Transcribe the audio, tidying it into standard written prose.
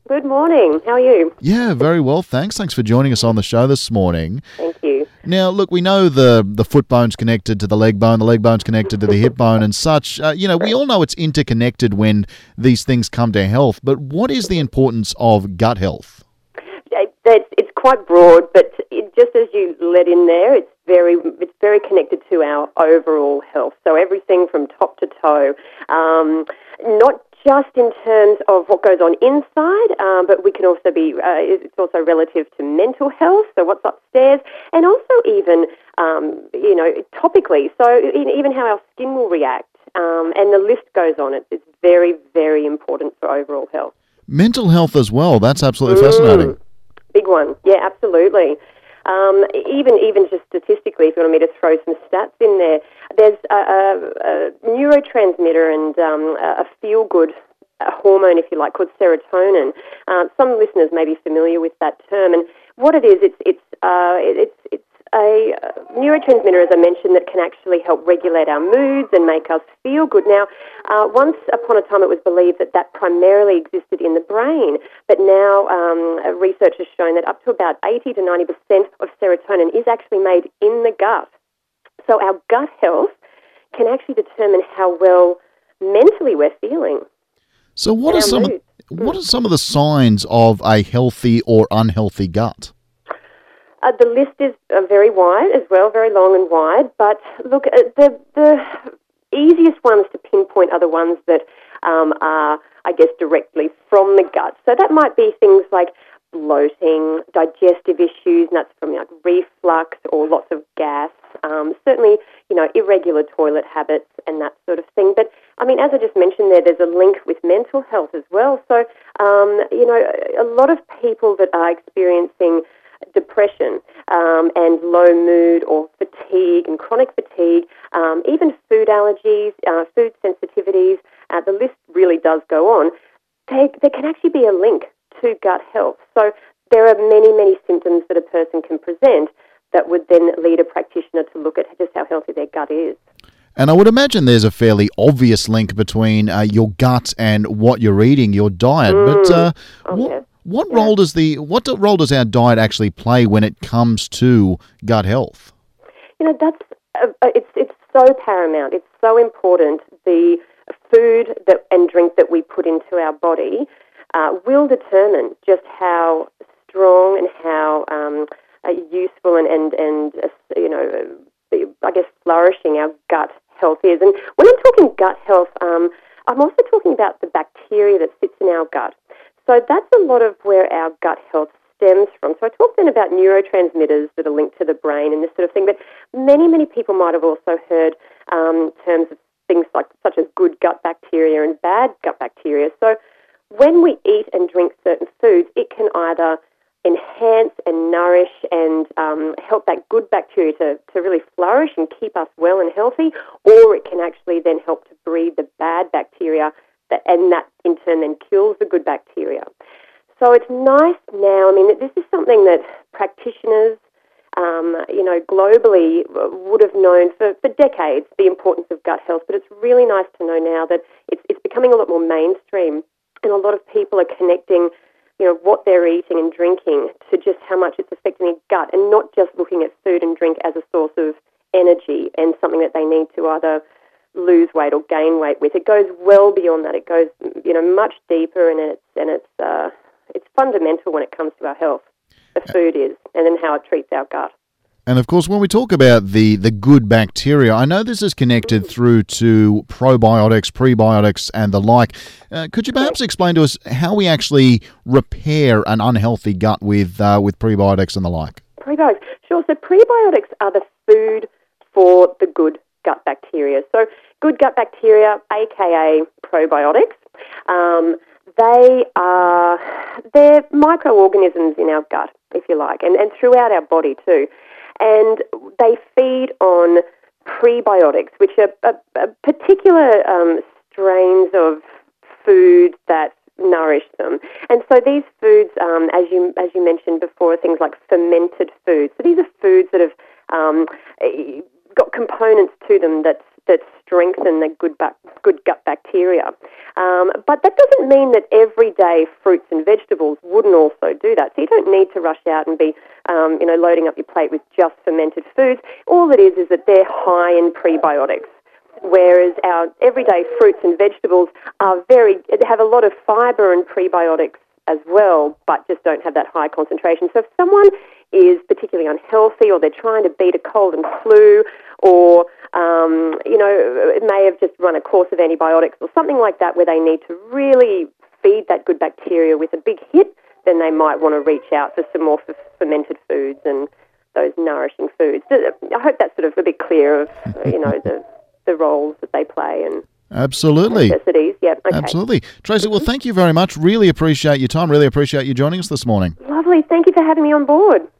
Good morning. How are you? Yeah, very well, thanks. Thanks for joining us on the show this morning. Thank you. Now, look, we know the foot bone's connected to the leg bone's connected to the hip bone and such. We all know it's interconnected when these things come to health, but what is the importance of gut health? It's quite broad, but just as you let in there, it's very connected to our overall health. So everything from top to toe, not just in terms of what goes on inside, but we can also be, it's also relative to mental health, so what's upstairs, and also even, topically, so even how our skin will react, and the list goes on. It's very, very important for overall health. Mental health as well, that's absolutely fascinating. Big one, yeah, absolutely. Even just statistically, if you want me to throw some stats in there, there's a neurotransmitter and a feel-good hormone, if you like, called serotonin. Some listeners may be familiar with that term, and what it is, it's a neurotransmitter, as I mentioned, that can actually help regulate our moods and make us feel good. Now, once upon a time it was believed that primarily existed in the brain, but now research has shown that up to about 80 to 90% of serotonin is actually made in the gut. So our gut health can actually determine how well mentally we're feeling. So what are some of the signs of a healthy or unhealthy gut? The list is very wide as well, very long and wide. But look, the easiest ones to pinpoint are the ones that are, I guess, directly from the gut. So that might be things like bloating, digestive issues, and that's from like reflux or lots of gas. Certainly, irregular toilet habits and that sort of thing. But I mean, as I just mentioned there's a link with mental health as well. So, a lot of people that are experiencing depression and low mood or fatigue and chronic fatigue, even food allergies, food sensitivities, the list really does go on. There can actually be a link to gut health. So there are many, many symptoms that a person can present that would then lead a practitioner to look at just how healthy their gut is. And I would imagine there's a fairly obvious link between your gut and what you're eating, your diet. But what role does our diet actually play when it comes to gut health? That's it's so paramount. It's so important. The food and drink that we put into our body will determine just how strong and how useful and I guess flourishing our gut health is. And when I'm talking gut health, I'm also talking about the bacteria that sits in our gut. So that's a lot of where our gut health stems from. So I talked then about neurotransmitters that are linked to the brain and this sort of thing, but many, many people might have also heard terms of things such as good gut bacteria and bad gut bacteria. So when we eat and drink certain foods, it can either enhance and nourish and help that good bacteria to really flourish and keep us well and healthy, or it can actually then help to breed the bad bacteria, and that in turn then kills the good bacteria. So it's nice now, I mean, this is something that practitioners, globally would have known for decades, the importance of gut health, but it's really nice to know now that it's becoming a lot more mainstream, and a lot of people are connecting what they're eating and drinking to just how much it's affecting their gut, and not just looking at food and drink as a source of energy and something that they need to either lose weight or gain weight with. It goes well beyond that. It goes, much deeper, and it's fundamental when it comes to our health. The food is, and then how it treats our gut. And of course, when we talk about the good bacteria, I know this is connected through to probiotics, prebiotics, and the like. Could you perhaps explain to us how we actually repair an unhealthy gut with prebiotics and the like? Prebiotics, sure. So prebiotics are the food for the good gut bacteria. So good gut bacteria, aka probiotics, they're microorganisms in our gut, if you like, and throughout our body too. And they feed on prebiotics, which are particular strains of food that nourish them. And so these foods, as you mentioned before, are things like fermented foods. So these are foods that have got components to them that that strengthen the good gut bacteria. But that doesn't mean that everyday fruits and vegetables wouldn't also do that. So you don't need to rush out and be, loading up your plate with just fermented foods. All it is that they're high in prebiotics, whereas our everyday fruits and vegetables have a lot of fibre and prebiotics as well, but just don't have that high concentration. So if someone is particularly unhealthy, or they're trying to beat a cold and flu, or may have just run a course of antibiotics or something like that, where they need to really feed that good bacteria with a big hit, then they might want to reach out for some more fermented foods and those nourishing foods. I hope that's sort of a bit clear of the roles that they play and absolutely necessities. Yeah, okay. Absolutely, Tracy. Well, thank you very much. Really appreciate your time. Really appreciate you joining us this morning. Lovely. Thank you for having me on board.